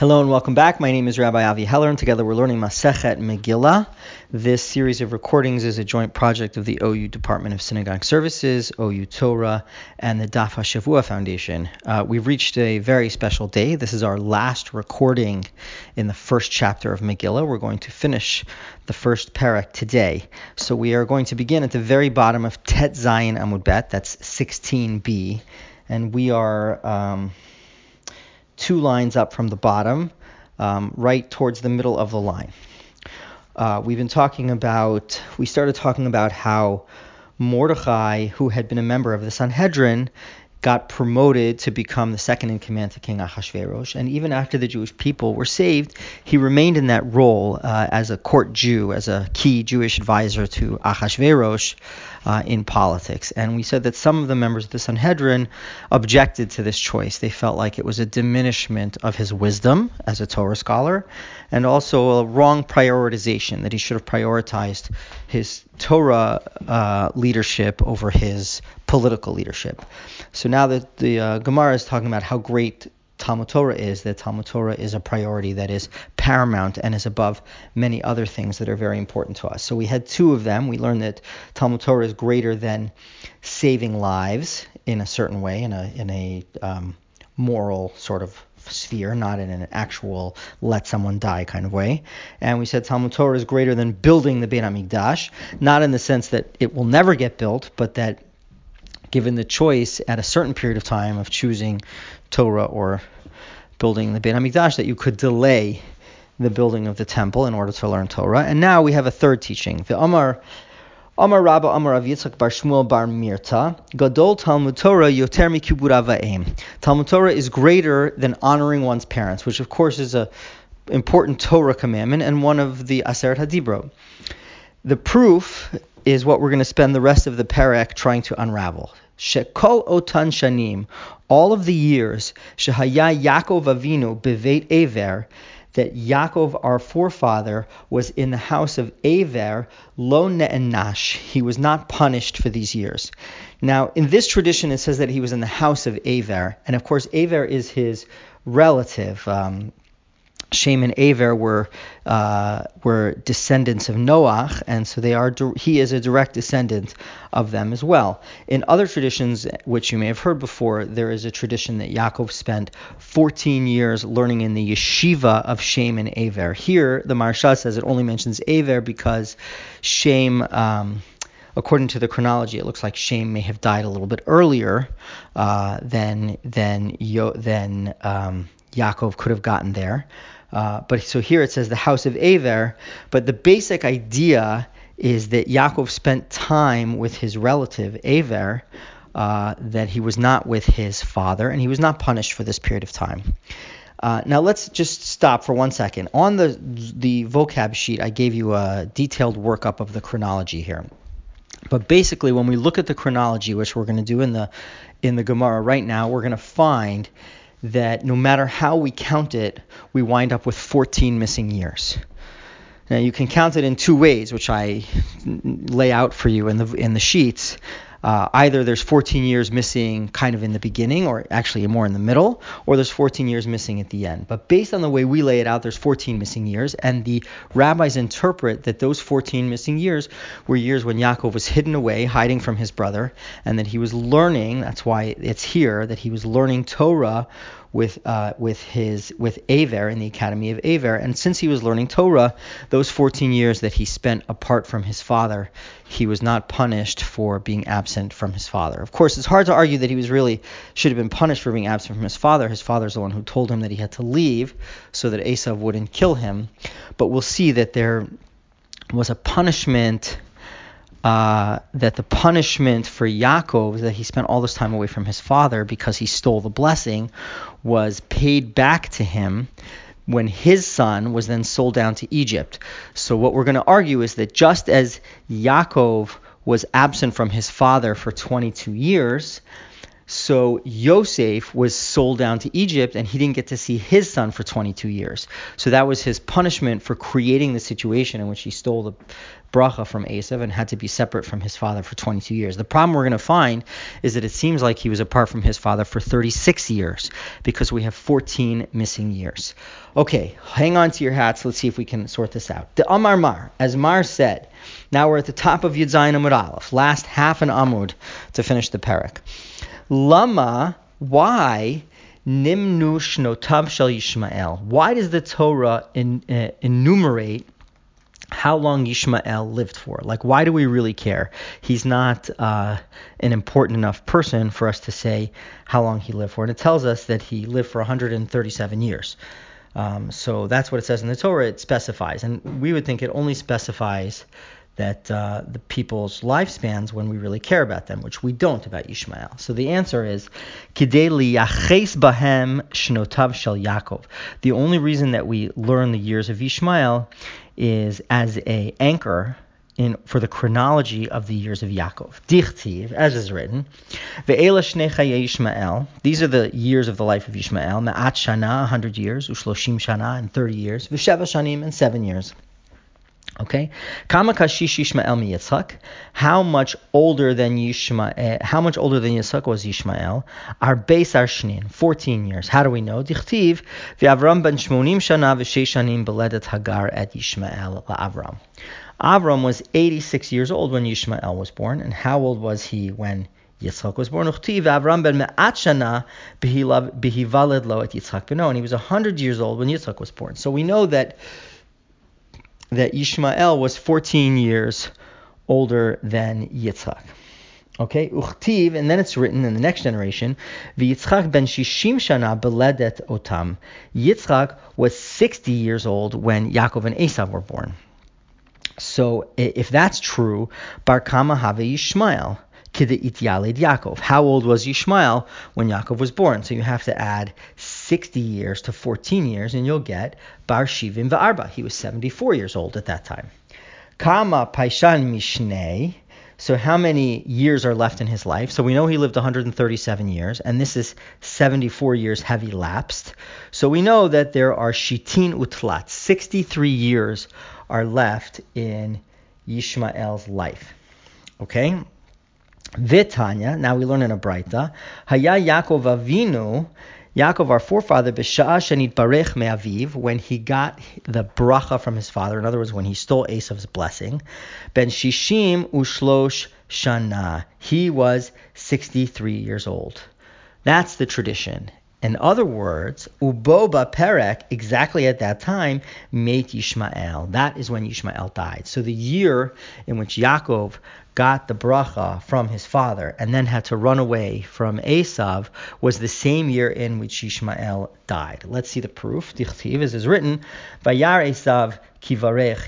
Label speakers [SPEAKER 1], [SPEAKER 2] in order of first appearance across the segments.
[SPEAKER 1] Hello and welcome back. My name is Rabbi Avi Heller, and together we're learning Masechet Megillah. This series of recordings is a joint project of the OU Department of Synagogue Services, OU Torah, and the Daf HaShavua Foundation. We've reached a very special day. This is our last recording in the first chapter of Megillah. We're going to finish the first parak today. So we are going to begin at the very bottom of Tet Zayin Amud Bet, that's 16b, and we are two lines up from the bottom, right towards the middle of the line. We started talking about how Mordechai, who had been a member of the Sanhedrin, got promoted to become the second in command to King Ahasuerus. And even after the Jewish people were saved, he remained in that role as a court Jew, as a key Jewish advisor to Ahasuerus in politics. And we said that some of the members of the Sanhedrin objected to this choice. They felt like it was a diminishment of his wisdom as a Torah scholar, and also a wrong prioritization, that he should have prioritized his Torah leadership over his political leadership. So now that the Gemara is talking about how great Talmud Torah is, that Talmud Torah is a priority that is paramount and is above many other things that are very important to us. So we had two of them. We learned that Talmud Torah is greater than saving lives in a certain way, in a moral sort of sphere, not in an actual let someone die kind of way. And we said Talmud Torah is greater than building the Beit HaMikdash, not in the sense that it will never get built, but that given the choice at a certain period of time of choosing Torah or building the Beit HaMikdash, that you could delay the building of the temple in order to learn Torah. And now we have a third teaching. The Amar Rabba Amar Rav Yitzchak bar Shmuel bar Mirta, Gadol Talmud Torah yoter mikibur av va'em. Talmud Torah is greater than honoring one's parents, which of course is a important Torah commandment and one of the Aseret HaDibrot. The proof is what we're going to spend the rest of the parak trying to unravel. Shekol otan shanim, all of the years, shehaya Yaakov Avinu beveit Ever, that Yaakov, our forefather, was in the house of Ever, lo ne'enash, he was not punished for these years. Now, in this tradition, it says that he was in the house of Ever, and of course, Ever is his relative. Shem and Aver were descendants of Noach, and so he is a direct descendant of them as well. In other traditions, which you may have heard before, there is a tradition that Yaakov spent 14 years learning in the yeshiva of Shem and Aver. Here, the Maharsha says it only mentions Aver because Shem, according to the chronology, it looks like Shem may have died a little bit earlier than Yaakov could have gotten there. But so here it says the house of Aver, but the basic idea is that Yaakov spent time with his relative Aver, that he was not with his father, and he was not punished for this period of time. Now let's just stop for 1 second. On the vocab sheet, I gave you a detailed workup of the chronology here. But basically, when we look at the chronology, which we're going to do in the Gemara right now, we're going to find that no matter how we count it, we wind up with 14 missing years. Now you can count it in two ways, which I lay out for you in the sheets. Either there's 14 years missing kind of in the beginning, or actually more in the middle, or there's 14 years missing at the end. But based on the way we lay it out, there's 14 missing years, and the rabbis interpret that those 14 missing years were years when Yaakov was hidden away, hiding from his brother, and that he was learning. That's why it's here that he was learning Torah with Aver in the Academy of Aver. And since he was learning Torah, those 14 years that he spent apart from his father, he was not punished for being absent from his father. Of course, it's hard to argue that he should have been punished for being absent from his father. His father's the one who told him that he had to leave so that Esav wouldn't kill him. But we'll see that there was a punishment, that the punishment for Yaakov, that he spent all this time away from his father because he stole the blessing, was paid back to him when his son was then sold down to Egypt. So what we're going to argue is that just as Yaakov was absent from his father for 22 years, so Yosef was sold down to Egypt, and he didn't get to see his son for 22 years. So that was his punishment for creating the situation in which he stole bracha from Esav and had to be separate from his father for 22 years. The problem we're going to find is that it seems like he was apart from his father for 36 years because we have 14 missing years. Okay, hang on to your hats. Let's see if we can sort this out. The Amar Mar, as Mar said, now we're at the top of Yud Zayin Amud Aleph, last half an Amud to finish the parak. Lama, why Nimnu Shnotav Shel Yishmael? Why does the Torah enumerate how long Yishmael lived for? Like, why do we really care? He's not an important enough person for us to say how long he lived for. And it tells us that he lived for 137 years. So that's what it says in the Torah. It specifies. And we would think it only specifies that the people's lifespans when we really care about them, which we don't about Yishmael. So the answer is, Kidei liyaches bahem shnotav shel Yaakov. The only reason that we learn the years of Yishmael is as a anchor for the chronology of the years of Yaakov. Dichtiv, as is written, ve'ela shnei chayei Yishmael. These are the years of the life of Yishmael. Ma'at shana, 100 years, ushloshim shana, and 30 years, v'sheva shanim, and 7 years. Okay, Kama kashish Yishmael mi Yitzchak. How much older than Yitzchak was Yishmael? Arbeis Arshnin, 14 years. How do we know? Dichtiv ve'Avram ben 80 shana v'sheish shanim beledet Hagar et Yishmael la'Avram. Avram was 86 years old when Yishmael was born, and how old was he when Yitzchak was born? Uchtiv Avram ben me'at shana behivaled lo et Yitzchak beno, and he was 100 years old when Yitzchak was born. So we know that Yishmael was 14 years older than Yitzchak. Okay, Uchtiv, and then it's written in the next generation, V'Yitzchak ben 60 shana beledet otam. Yitzchak was 60 years old when Yaakov and Esav were born. So if that's true, Bar Kama have Yishmael, Kideit Yaled Yaakov. How old was Yishmael when Yaakov was born? So you have to add 60 years to 14 years, and you'll get Bar Shivim V'Arba. He was 74 years old at that time. Kama Paishan Mishnei. So how many years are left in his life? So we know he lived 137 years, and this is 74 years have elapsed. So we know that there are Shitin Utlat, 63 years are left in Yishmael's life. Okay? Vitanya, now we learn in a Braita, Haya Yaakov Avinu, Yaakov, our forefather, B'sha'a shenit barech me'aviv, when he got the bracha from his father, in other words, when he stole Esav's blessing, ben shishim ushlosh shana, he was 63 years old. That's the tradition. In other words, Uboba Perek, exactly at that time, made Yishmael. That is when Yishmael died. So the year in which Yaakov got the bracha from his father and then had to run away from Esav was the same year in which Yishmael died. Let's see the proof. Dichtiv, as is written, Vayar Esav kivarech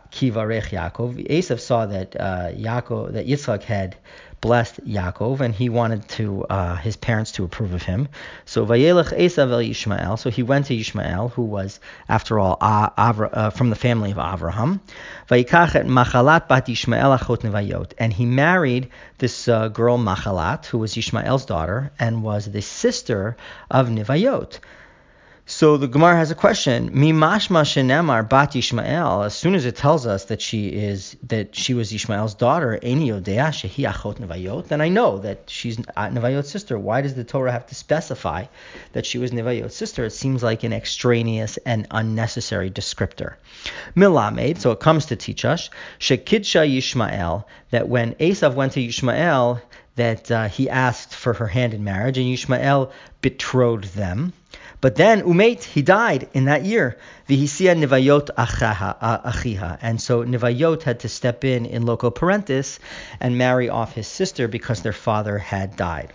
[SPEAKER 1] Yaakov. Esav saw that Yitzchak had blessed Yaakov, and he wanted his parents to approve of him. So Vayelech Esav el Yishmael. So he went to Yishmael, who was, after all, from the family of Avraham. Vayikach et Machalat bat Yishmael achot Nevayot, and he married this girl Machalat, who was Yishmael's daughter and was the sister of Nevayot. So the Gemara has a question. Mimashma shenemar bat Yishmael. As soon as it tells us that she was Yishmael's daughter, Eini yodea shehi achot Nevayot, then I know that she's Nevayot's sister. Why does the Torah have to specify that she was Nevayot's sister? It seems like an extraneous and unnecessary descriptor. Milamed, so it comes to teach us, shekidsha Yishmael, that when Esav went to Yishmael, that he asked for her hand in marriage, and Yishmael betrothed them. But then Umeit, he died in that year. V'hisia Nevayot achiha. And so Nevayot had to step in loco parentis, and marry off his sister because their father had died.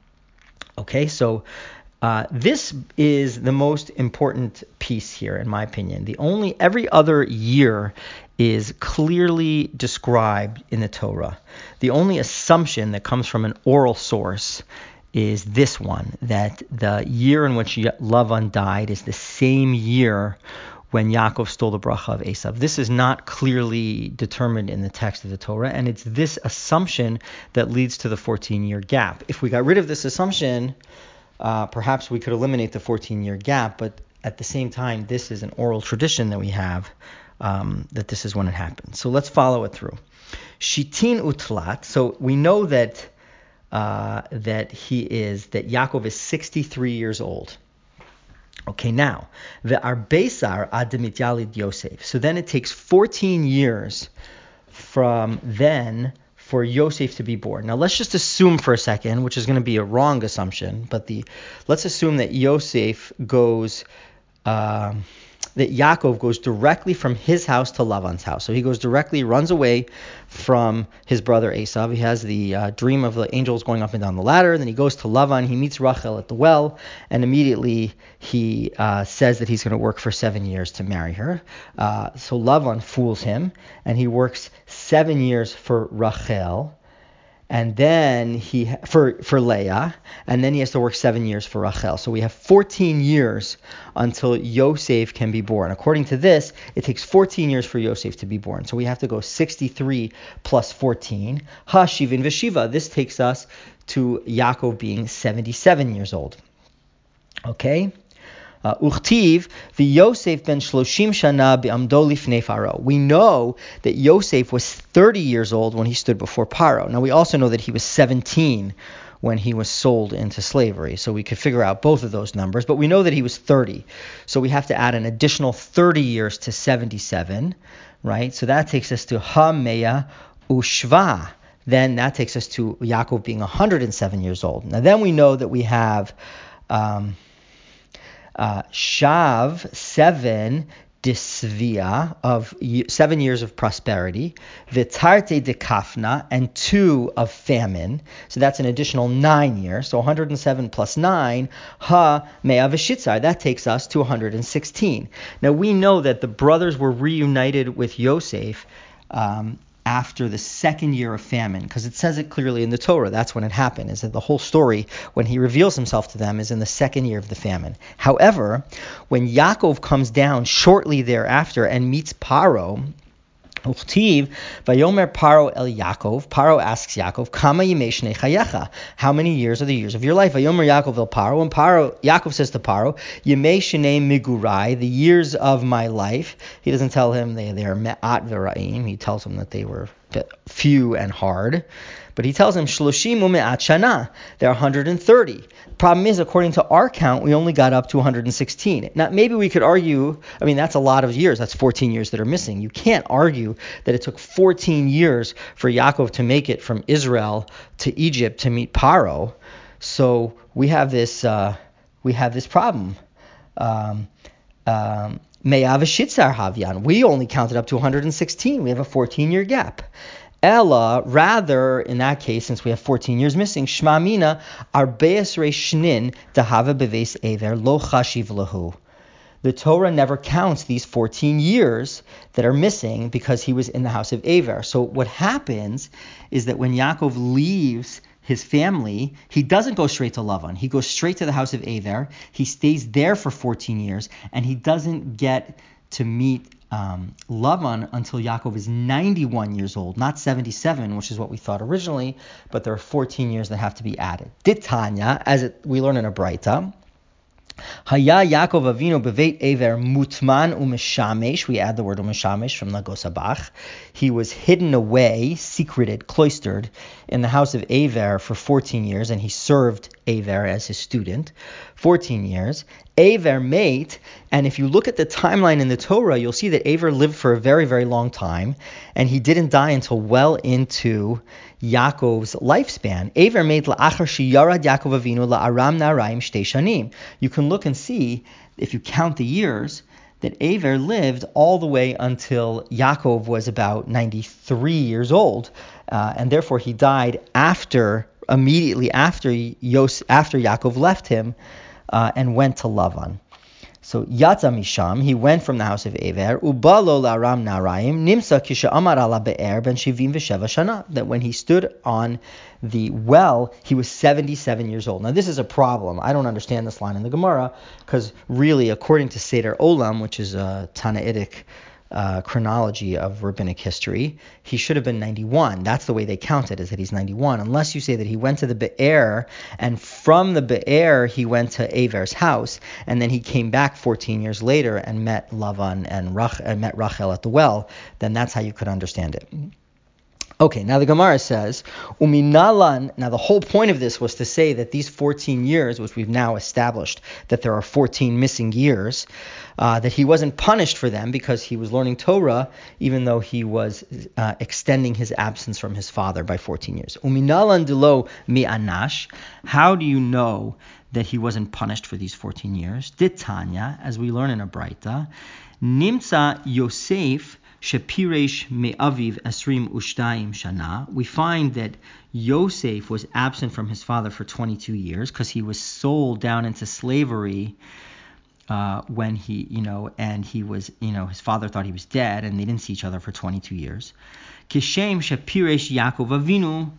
[SPEAKER 1] Okay, so this is the most important piece here, in my opinion. Every other year is clearly described in the Torah. The only assumption that comes from an oral source is this one, that the year in which Lavan died is the same year when Yaakov stole the bracha of Esav. This is not clearly determined in the text of the Torah, and it's this assumption that leads to the 14-year gap. If we got rid of this assumption, perhaps we could eliminate the 14-year gap, but at the same time, this is an oral tradition that we have that this is when it happened. So let's follow it through. Shitin utlat. So we know that Yaakov is 63 years old. Okay, now the Arbesar Adamit Yalid Yosef. So then it takes 14 years from then for Yosef to be born. Now let's just assume for a second, which is going to be a wrong assumption, but let's assume that that Yaakov goes directly from his house to Lavan's house. So he runs away from his brother Esav. He has the dream of the angels going up and down the ladder. Then he goes to Lavan. He meets Rachel at the well, and immediately he says that he's going to work for 7 years to marry her. So Lavan fools him, and he works 7 years for Rachel, and then for Leah, and then he has to work 7 years for Rachel. So we have 14 years until Yosef can be born. According to this, it takes 14 years for Yosef to be born. So we have to go 63 plus 14. Ha-shivin v'shiva. This takes us to Yaakov being 77 years old. Okay? Uchtiv v'Yosef ben 30 shana be'amdo lifnei Paro. We know that Yosef was 30 years old when he stood before Paro. Now we also know that he was 17 when he was sold into slavery. So we could figure out both of those numbers, but we know that he was 30. So we have to add an additional 30 years to 77, right? So that takes us to Ha-Meya Ushva. Then that takes us to Yaakov being 107 years old. Now then we know that we have Shav 7 disvia of 7 years of prosperity, Vitarte de Kafna, and 2 of famine. So that's an additional 9 years. So 107 plus 9, Ha Mea V'Shitzar. That takes us to 116. Now we know that the brothers were reunited with Yosef after the second year of famine, because it says it clearly in the Torah. That's when it happened, is that the whole story, when he reveals himself to them, is in the second year of the famine. However, when Yaakov comes down shortly thereafter and meets Paro, Uchtiv, Vayomer Paro el Yaakov. Paro asks Yaakov, Kama yimei shnei chayecha. How many years are the years of your life? Vayomer Yaakov el Paro. And Yaakov says to Paro, Yimei shnei migurai, the years of my life. He doesn't tell him they are me'at v'ra'im. He tells him that they were few and hard. But he tells him, Shloshim u'me'at shana. They're 130. Problem is, according to our count, we only got up to 116. Now, maybe we could argue, that's a lot of years. That's 14 years that are missing. You can't argue that it took 14 years for Yaakov to make it from Israel to Egypt to meet Paro. So we have this problem. Me'av shitzar havyan. We only counted up to 116. We have a 14-year gap. Ella, rather, in that case, since we have 14 years missing, Shma Mina, Arbeas Shnin, Dahava Beves Ever, Lo Chashiv Lahu. The Torah never counts these 14 years that are missing because he was in the house of Ever. So what happens is that when Yaakov leaves his family, he doesn't go straight to Lavan. He goes straight to the house of Ever. He stays there for 14 years, and he doesn't get to meet Lavan until Yaakov is 91 years old, not 77, which is what we thought originally, but there are 14 years that have to be added. Ditanya, we learn in a Braita, Haya Yaakov Avinu beveit Ever mutman umeshamesh. We add the word umeshamesh from Nagos Habach. He was hidden away, secreted, cloistered in the house of Ever for 14 years, and he served Ever as his student. 14 years. Ever mate, and if you look at the timeline in the Torah, you'll see that Ever lived for a very, very long time, and he didn't die until well into Yaakov's lifespan. Ever made la'achar sheyarad Yaakov Avinu la'aram naraim shtei shanim. You can look and see, if you count the years, that Ever lived all the way until Yaakov was about 93 years old, and therefore he died immediately after Yaakov left him and went to Lavan. So Yatza Misham, he went from the house of Ever, Ubalo la'aram naraim, Nimsa kisha amar ala be'er ben shivim v'sheva shana, that when he stood on the well, he was 77 years old. Now this is a problem. I don't understand this line in the Gemara, because really, according to Seder Olam, which is a Tanaitic chronology of rabbinic history, he should have been 91. That's the way they count it, is that he's 91. Unless you say that he went to the Be'er, and from the Be'er he went to Aver's house, and then he came back 14 years later and met Lavan and met Rachel at the well, then that's how you could understand it. Okay, now the Gemara says, Uminalan, now the whole point of this was to say that these 14 years, which we've now established that there are 14 missing years, that he wasn't punished for them because he was learning Torah, even though he was extending his absence from his father by 14 years. Uminalan delo mi'anash, how do you know that he wasn't punished for these 14 years? Ditanya, as we learn in a Braita, Nimtza Yosef Shepiresh me'aviv esrim u'shtayim shana. We find that Yosef was absent from his father for 22 years because he was sold down into slavery when he, and he was, his father thought he was dead, and they didn't see each other for 22 years. Kishem shepiresh Yaakov Avinu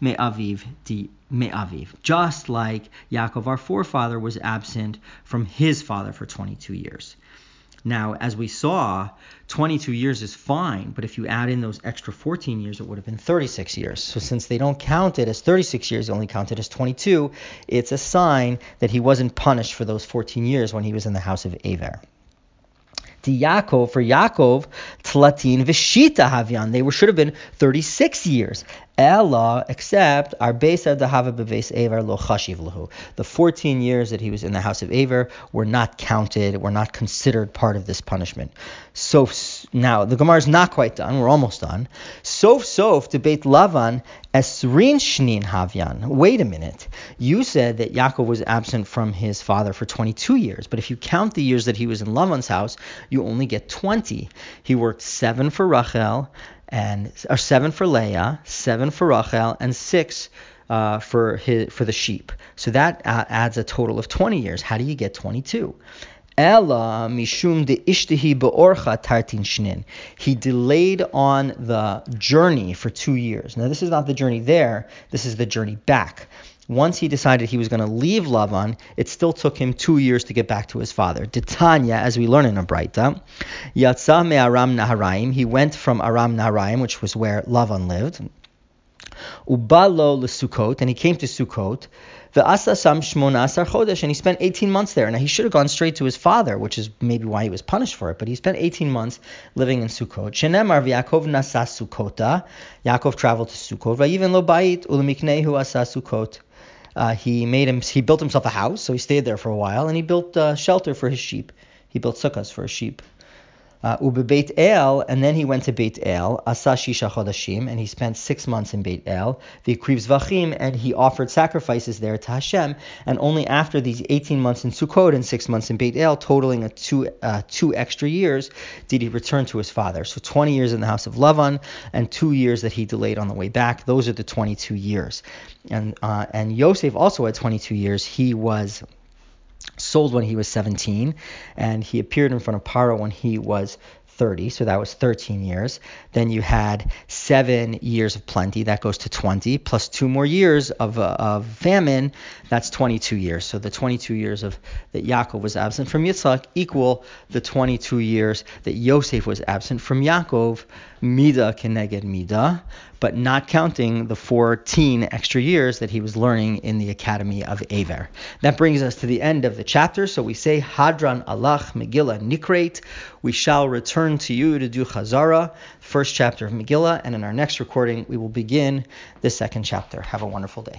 [SPEAKER 1] me'aviv. Just like Yaakov, our forefather, was absent from his father for 22 years. Now, as we saw, 22 years is fine, but if you add in those extra 14 years, it would have been 36 years. So since they don't count it as 36 years, they only count it as 22, it's a sign that he wasn't punished for those 14 years when he was in the house of Aver. For Yaakov, Tlatin Vishita Havyan. They should have been 36 years. Ella, except Arbesa Dahava Beves Aver Lo Chashiv Lahu. The 14 years that he was in the house of Aver were not counted, were not considered part of this punishment. So now the Gemara is not quite done. We're almost done. Sof debate Lavan Esrin Shnin Havyan. Wait a minute. You said that Yaakov was absent from his father for 22 years, but if you count the years that he was in Lavan's house, you only get 20. He worked 7 for Rachel, 7 for Leah, 7 for Rachel, and 6 for the sheep. So that adds a total of 20 years. How do you get 22? Ella mishum de ishtihi beorcha tartin shnin. He delayed on the journey for 2 years. Now this is not the journey there. This is the journey back. Once he decided he was going to leave Lavan, it still took him 2 years to get back to his father. Titania, as we learn in a Braita, Yatsa me Aram Naharaim. He went from Aram Naharaim, which was where Lavan lived. Ubalo leSukkot, and he came to Sukkot. Ve'asa sam shmona asar chodesh, and he spent 18 months there. Now he should have gone straight to his father, which is maybe why he was punished for it. But he spent 18 months living in Sukkot. Shenemar v'Yaakov nasa Sukkota. Yaakov traveled to Sukkot. Vayiven lo bayit ulemiknehu asa Sukkot. He built himself a house, so he stayed there for a while, and he built shelter for his sheep. He built sukkahs for his sheep. Beit El, and then he went to Beit El, Asa Shisha Chodashim, and he spent 6 months in Beit El, V'Kriv Zvachim, and he offered sacrifices there to Hashem, and only after these 18 months in Sukkot and 6 months in Beit El, totaling two extra years, did he return to his father. So 20 years in the house of Lavan, and 2 years that he delayed on the way back. Those are the 22 years. And Yosef also had 22 years. He was sold when he was 17, and he appeared in front of Paro when he was 30, so that was 13 years. Then you had 7 years of plenty, that goes to 20, plus 2 more years of famine, that's 22 years. So the 22 years that Yaakov was absent from Yitzchak equal the 22 years that Yosef was absent from Yaakov, Mida keneged Mida, but not counting the 14 extra years that he was learning in the Academy of Aver. That brings us to the end of the chapter. So we say, Hadran Alach Megillah Nikreit. We shall return to you to do Chazara, first chapter of Megillah, and in our next recording we will begin the second chapter. Have a wonderful day.